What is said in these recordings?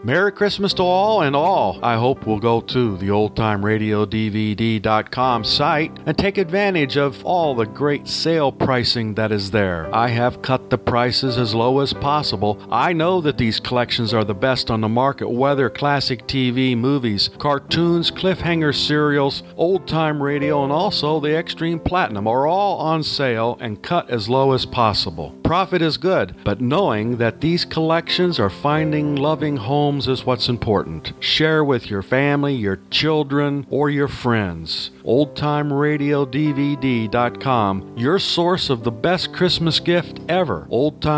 Merry Christmas to all, and all I hope will go to the OldTimeRadioDVD.com site and take advantage of all the great sale pricing that is there. I have cut the prices as low as possible. I know that these collections are the best on the market, whether classic TV, movies, cartoons, cliffhanger serials, old-time radio, and also the Extreme Platinum are all on sale and cut as low as possible. Profit is good, but knowing that these collections are finding loving homes is what's important. Share with your family, your children, or your friends. OldTimeRadioDVD.com, your source of the best Christmas gift ever.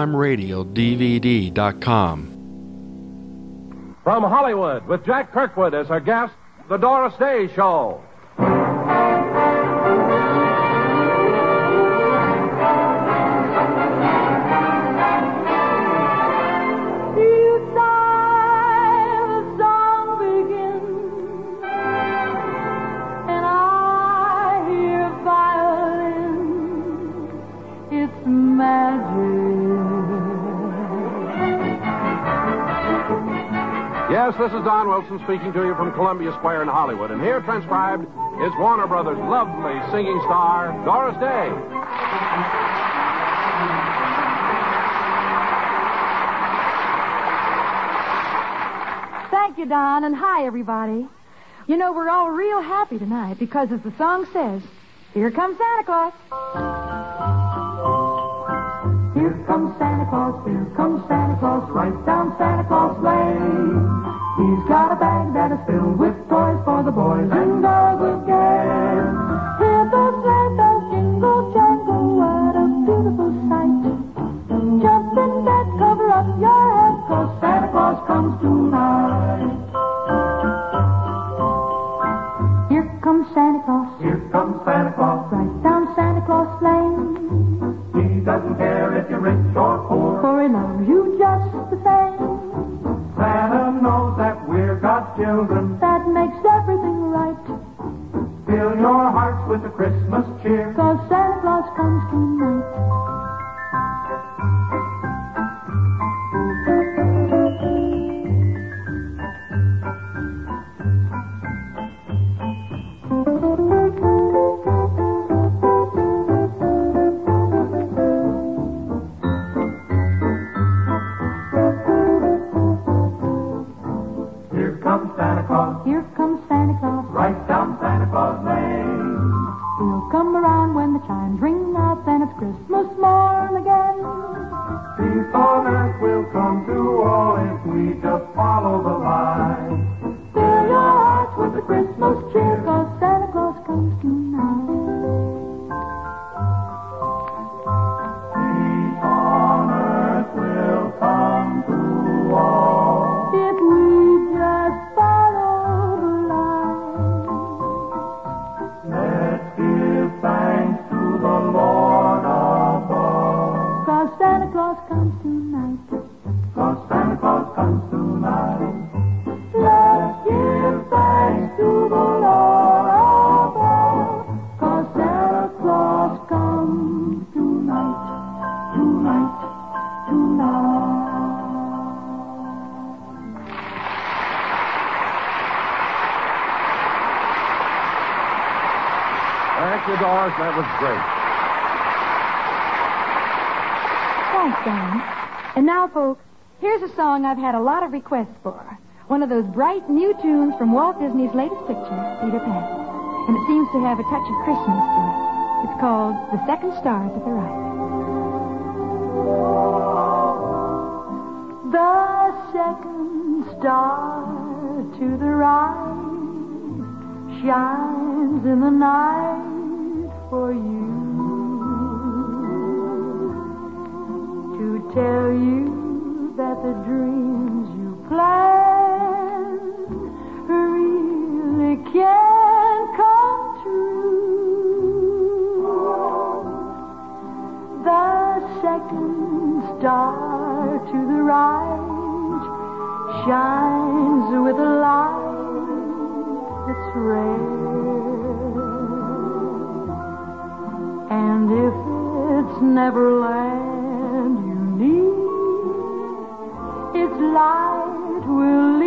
OldTimeRadioDVD.com. From Hollywood, with Jack Kirkwood as our guest, The Doris Day Show. Yes, this is Don Wilson speaking to you from Columbia Square in Hollywood. And here transcribed is Warner Brothers' lovely singing star, Doris Day. Thank you, Don, and hi, everybody. You know, we're all real happy tonight because, as the song says, here comes Santa Claus. Here comes Santa Claus, here comes Santa Claus, right down Santa Claus Lane. He's got a bag that is filled with toys for the boys and girls again. Hear the sleigh bells jingle, jangle, what a beautiful sight. Jump in bed, cover up your head, 'cause Santa Claus comes tonight. Here comes Santa Claus, here comes Santa Claus, right down Santa Claus Lane. He doesn't care if you're rich or poor, for he loves you just the same. Santa knows that we're God's children. That makes everything right. Fill your hearts with the Christmas cheer, 'cause Santa Claus comes tonight. Thank you, Doris. That was great. Thanks, Don. And now, folks, here's a song I've had a lot of requests for. One of those bright new tunes from Walt Disney's latest picture, Peter Pan. And it seems to have a touch of Christmas to it. It's called The Second Star to the Right. The second star to the right shines in the night for you, to tell you that the dreams you plan really can come true. The second star to the right shines with a light that's rare. And if it's Neverland you need, its light will lead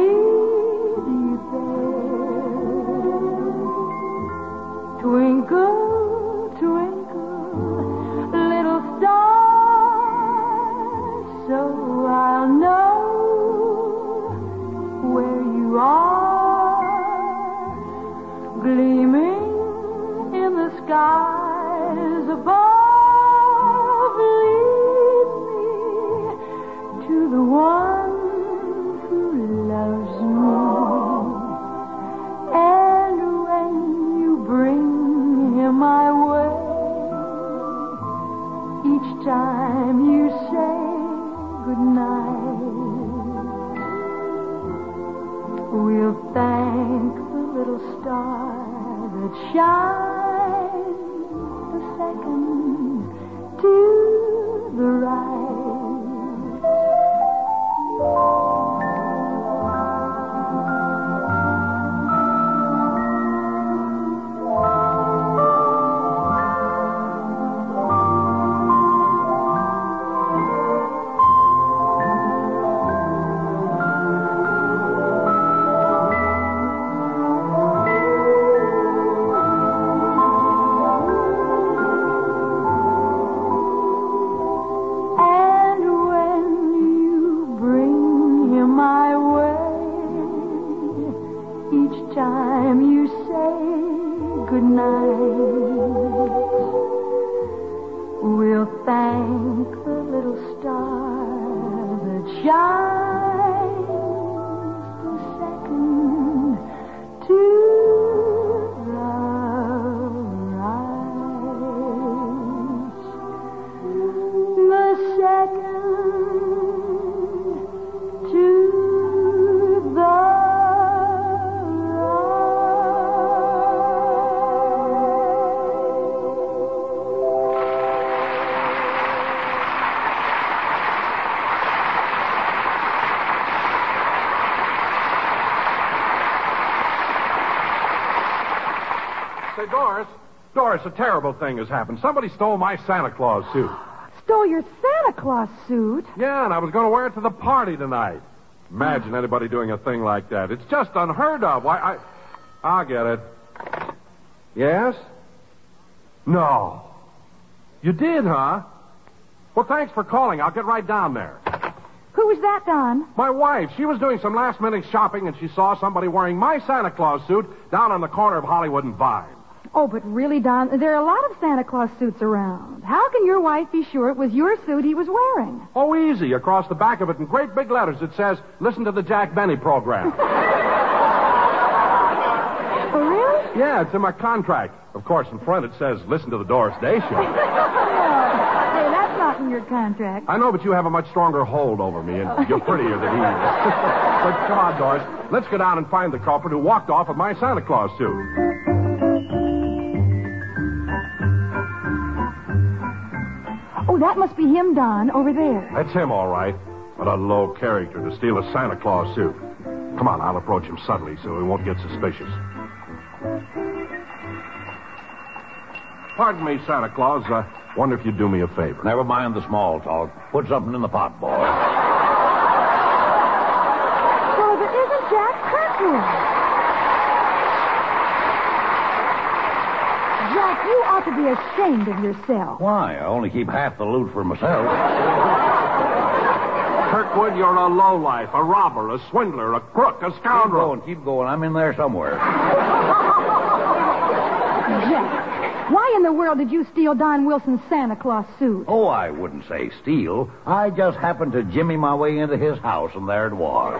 We'll thank the little star that shines the second to the right. We'll thank the little star that shines the second to the right. The second to the right. Say, Doris, a terrible thing has happened. Somebody stole my Santa Claus suit. Stole your Santa Claus suit? Yeah, and I was going to wear it to the party tonight. Imagine anybody doing a thing like that. It's just unheard of. Why, I'll get it. Yes? No. You did, huh? Well, thanks for calling. I'll get right down there. Who was that, Don? My wife. She was doing some last-minute shopping, and she saw somebody wearing my Santa Claus suit down on the corner of Hollywood and Vine. Oh, but really, Don, there are a lot of Santa Claus suits around. How can your wife be sure it was your suit he was wearing? Oh, easy. Across the back of it in great big letters it says, "Listen to the Jack Benny program." Oh, really? Yeah, it's in my contract. Of course, in front it says, "Listen to the Doris Day Show." Hey, that's not in your contract. I know, but you have a much stronger hold over me, and you're prettier than he is. But come on, Doris. Let's go down and find the culprit who walked off with my Santa Claus suit. Oh, that must be him, Don, over there. That's him, all right. What a low character to steal a Santa Claus suit. Come on, I'll approach him subtly so he won't get suspicious. Pardon me, Santa Claus. Wonder if you'd do me a favor. Never mind the small talk. Put something in the pot, boy. Well, there isn't Jack Kirkwood. Jack, you ought to be ashamed of yourself. Why? I only keep half the loot for myself. Kirkwood, you're a lowlife, a robber, a swindler, a crook, a scoundrel. Keep going. I'm in there somewhere. Jack, why in the world did you steal Don Wilson's Santa Claus suit? Oh, I wouldn't say steal. I just happened to jimmy my way into his house, and there it was.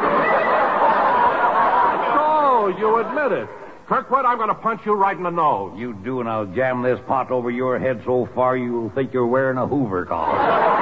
Oh, you admit it. Kirkwood, I'm going to punch you right in the nose. You do, and I'll jam this pot over your head so far you'll think you're wearing a Hoover collar.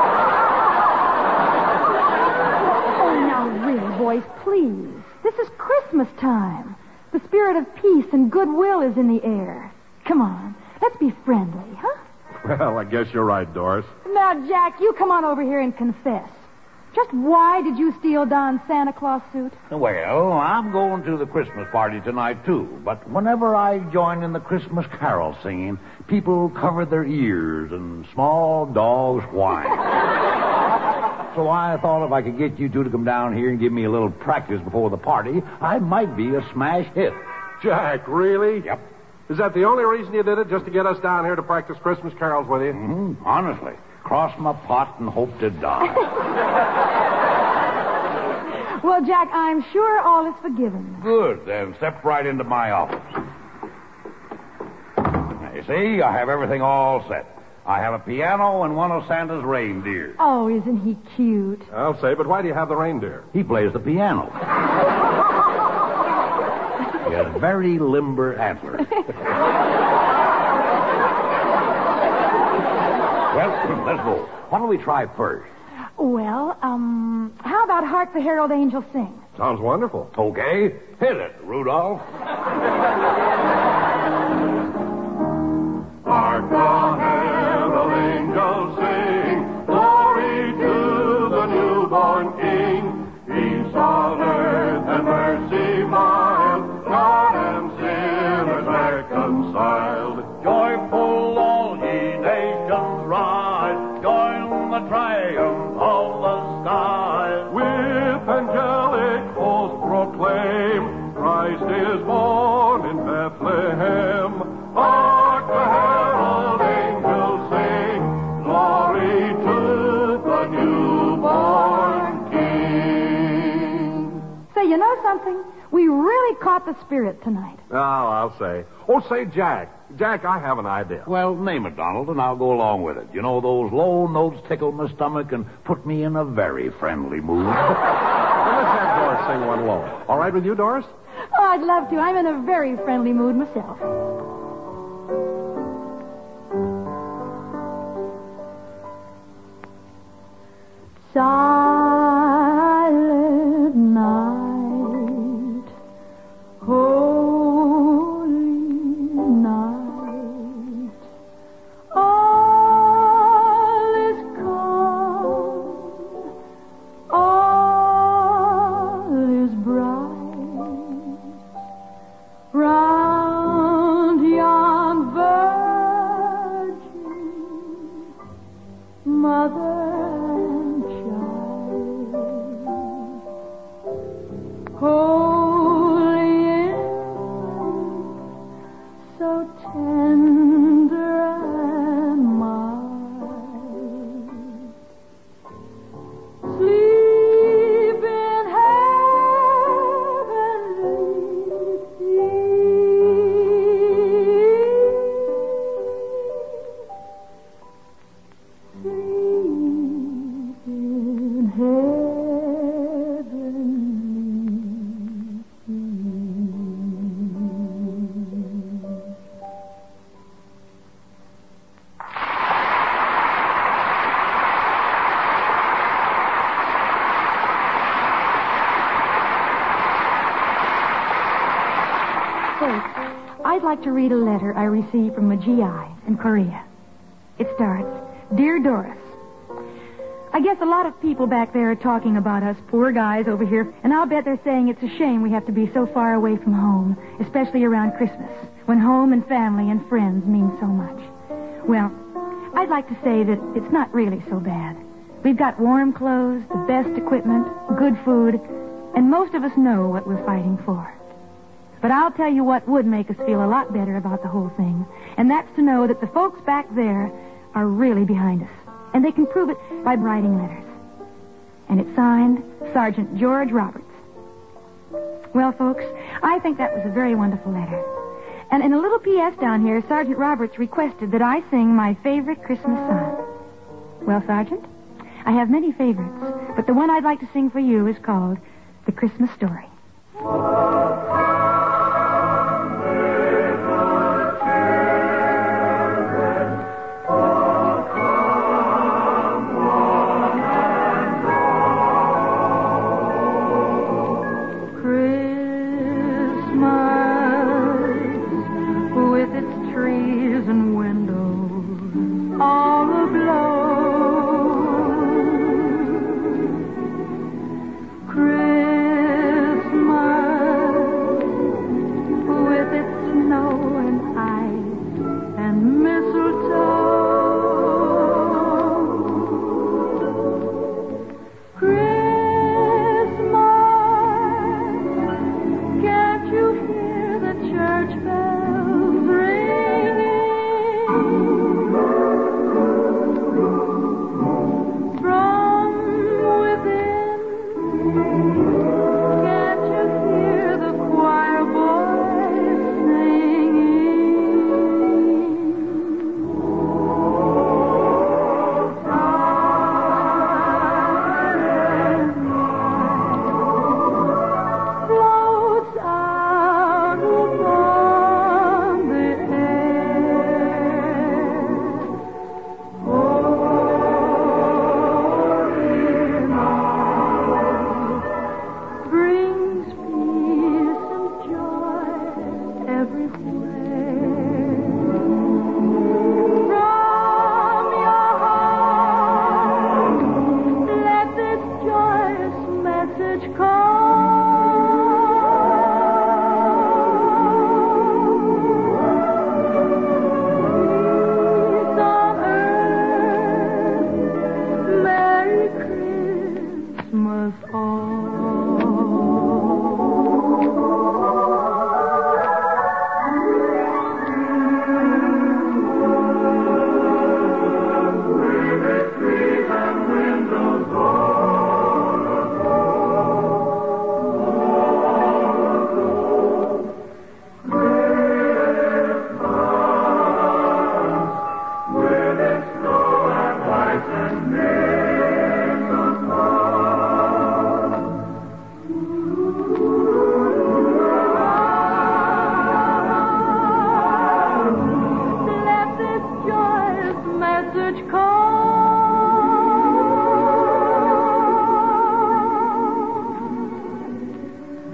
Oh, now, really, boys, please. This is Christmas time. The spirit of peace and goodwill is in the air. Come on, let's be friendly, huh? Well, I guess you're right, Doris. Now, Jack, you come on over here and confess. Just why did you steal Don's Santa Claus suit? Well, I'm going to the Christmas party tonight, too. But whenever I join in the Christmas carol singing, people cover their ears and small dogs whine. So I thought if I could get you two to come down here and give me a little practice before the party, I might be a smash hit. Jack, really? Yep. Is that the only reason you did it, just to get us down here to practice Christmas carols with you? Mm-hmm. Honestly. Cross my pot and hope to die. Well, Jack, I'm sure all is forgiven. Good. Then step right into my office. Now, you see, I have everything all set. I have a piano and one of Santa's reindeers. Oh, isn't he cute? I'll say, but why do you have the reindeer? He plays the piano. He has very limber antlers. Well, let's go. What do we try first? Well, how about Hark the Herald Angels Sing? Sounds wonderful. Okay, hit it, Rudolph. Hark the herald angels sing, glory to the newborn King. Peace on earth and mercy mild, God and sinners reconciled. Joyful all ye nations rise, join the triumph of the skies. With angelic hosts proclaim, Christ is born in Bethlehem. Hark the herald angels sing, glory to the newborn King. Say, you know something? We really caught the spirit tonight. Oh, I'll say. Oh, say, Jack. Jack, I have an idea. Well, name it, Donald, and I'll go along with it. You know, those low notes tickle my stomach and put me in a very friendly mood. Well, let's have Doris sing one low. All right with you, Doris? Oh, I'd love to. I'm in a very friendly mood myself. Silent night, holy night, all is calm, all is bright, round yon virgin, mother and child, holy infant, so tender and mild, sleep in heavenly peace. Sleep in heavenly First, I'd like to read a letter I received from a GI in Korea. It starts, Dear Doris, I guess a lot of people back there are talking about us poor guys over here, and I'll bet they're saying it's a shame we have to be so far away from home, especially around Christmas, when home and family and friends mean so much. Well, I'd like to say that it's not really so bad. We've got warm clothes, the best equipment, good food, and most of us know what we're fighting for. But I'll tell you what would make us feel a lot better about the whole thing, and that's to know that the folks back there are really behind us, and they can prove it by writing letters. And it's signed Sergeant George Roberts. Well, folks, I think that was a very wonderful letter. And in a little P.S. down here, Sergeant Roberts requested that I sing my favorite Christmas song. Well, Sergeant, I have many favorites, but the one I'd like to sing for you is called The Christmas Story. Christmas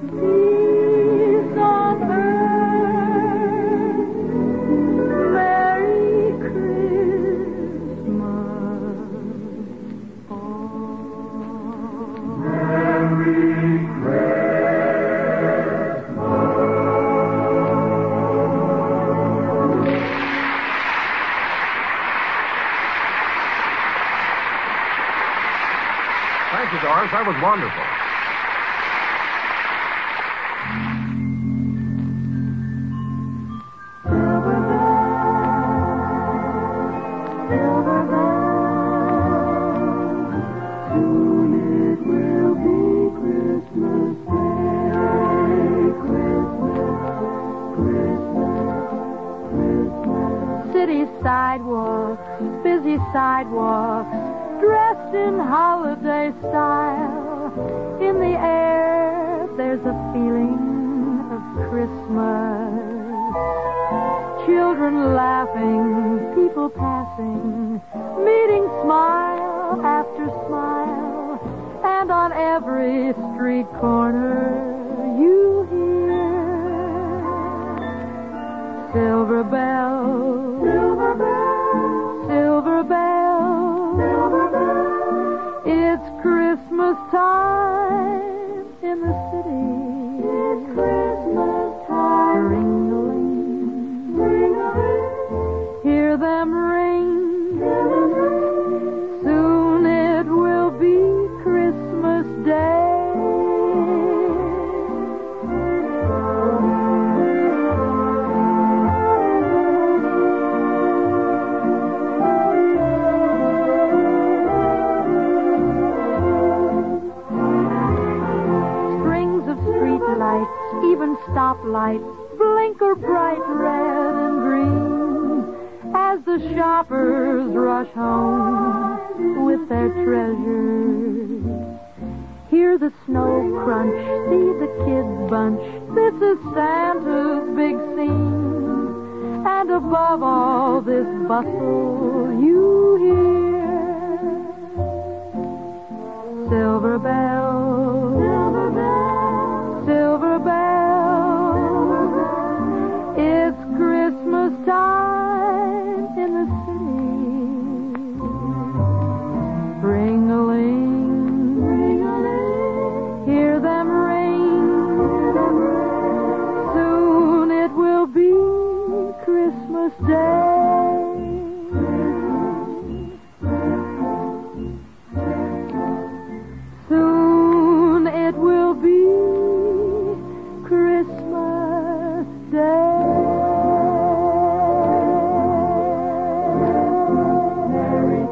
peace on earth. Merry Christmas. Merry Thank you, Doris. That was wonderful. City sidewalks, busy sidewalks, dressed in holiday style. In the air, there's a feeling of Christmas. Children laughing, people passing, meeting smile after smile. And on every street corner, you hear silver bells, silver bells, silver bells, silver bells. It's Christmas time in the city. It's Christmas time. Ring-a-ling, ring-a-ling. Hear them ring. Hear them ring. Soon it will be Christmas Day. Even stoplights blinker bright red and green as the shoppers rush home with their treasures. Hear the snow crunch, see the kids bunch. This is Santa's big scene. And above all this bustle, you hear silver bells, silver bells, silver bells. It's Christmas time in the city. Ring-a-ling, ring-a-ling. Hear them ring. Soon it will be Christmas Day. Soon it will be Christmas Day. Merry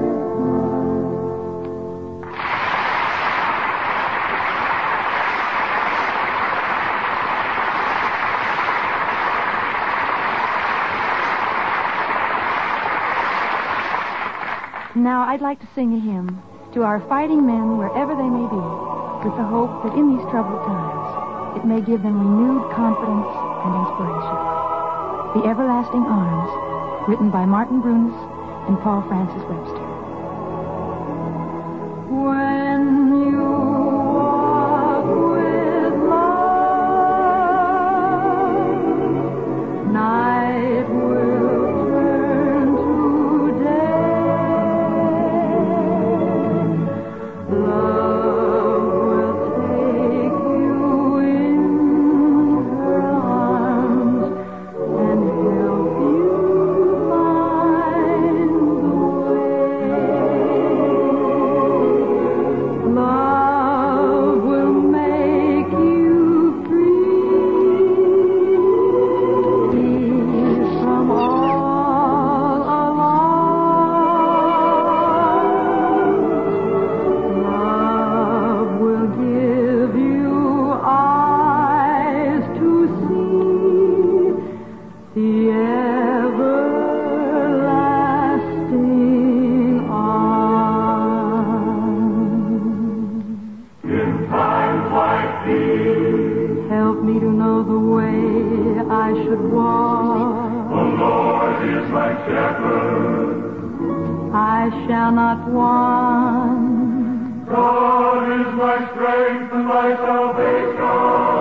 Now I'd like to sing a hymn to our fighting men wherever they may be, with the hope that in these troubled times it may give them renewed confidence and inspiration. The Everlasting Arms, written by Martin Brunis and Paul Francis Webster. When you walk with love, night will turn to day. Love will take you in her arms and help you find the way. Love will make you free from all alarms. Love will give you eyes to see the everlasting arms. In times like these, help me to know the way I should walk. The Lord is my shepherd, I shall not want. God is my strength and my salvation.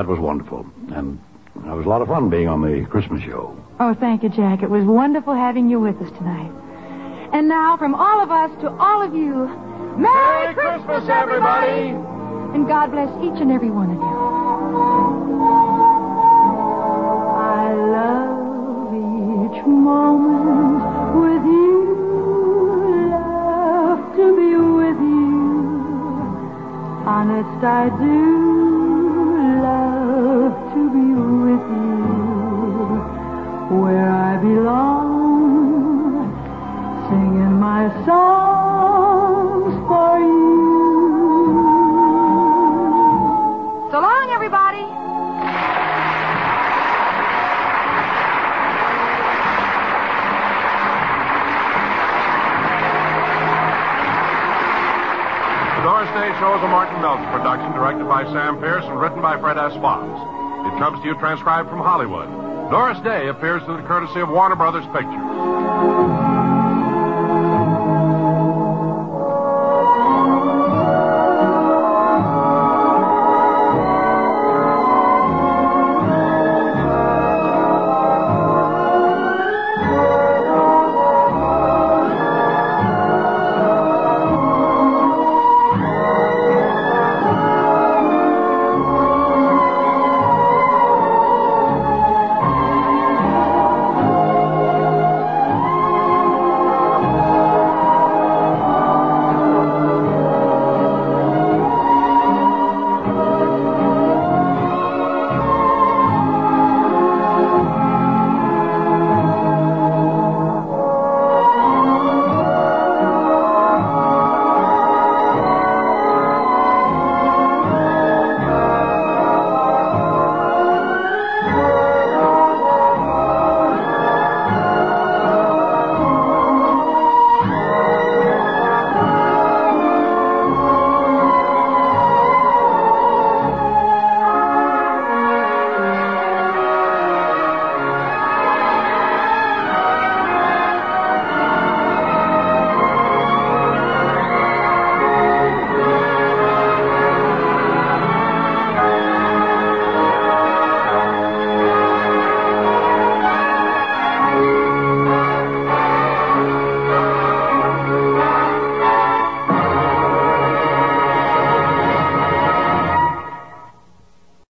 That was wonderful. And it was a lot of fun being on the Christmas show. Oh, thank you, Jack. It was wonderful having you with us tonight. And now, from all of us to all of you, Merry Christmas, everybody! And God bless each and every one of you. I love each moment with you. Love to be with you. Honest, I do love to be with you. Where I belong, singing my songs for you. So long, everybody. The Doris Day Show is a Martin Meltz production, directed by Sam Pierce and written by Fred S. Fox. It comes to you transcribed from Hollywood. Doris Day appears through the courtesy of Warner Brothers Pictures.